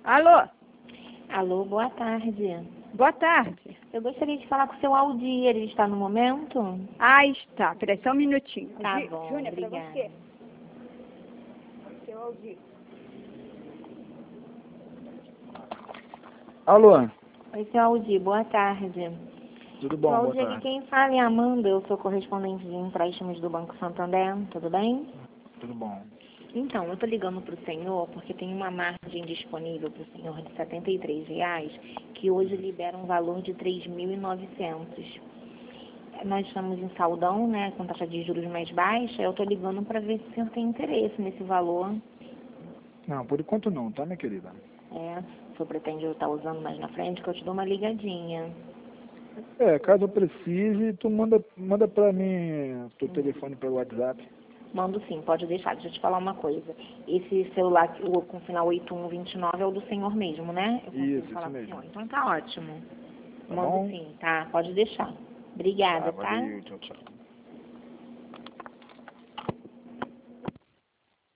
Alô? Alô, boa tarde. Boa tarde. Eu gostaria de falar com o seu Aldir, ele está no momento? Ah, está. Peraí, só um minutinho. Tá bom, Júnior, para obrigada. você. Seu Aldir. Alô, Oi, seu Aldir, boa tarde. tudo Seu bom? Boa Aldir, aqui tarde. quem fala é a Amanda, eu sou correspondente de empréstimos do Banco Santander, tudo bem? Tudo bom. Então, eu estou ligando para o senhor porque tem uma margem disponível para o senhor de R$ 73, que hoje libera um valor de 3.900. Nós estamos em saldão, né, com taxa de juros mais baixa. Eu estou ligando para ver se o senhor tem interesse nesse valor. Não, por enquanto não, tá, minha querida? Se o senhor pretende estar usando mais na frente, que eu te dou uma ligadinha. Caso eu precise, tu manda pra mim teu telefone pelo WhatsApp. Mando sim, pode deixar. Deixa eu te falar uma coisa. Esse celular com final 8129 é o do senhor mesmo, né? Eu consigo Isso falar com o mesmo. senhor. Então tá ótimo. Tá Mando bom? sim, tá? Pode deixar. Obrigada, tá? Valeu, tchau, tchau.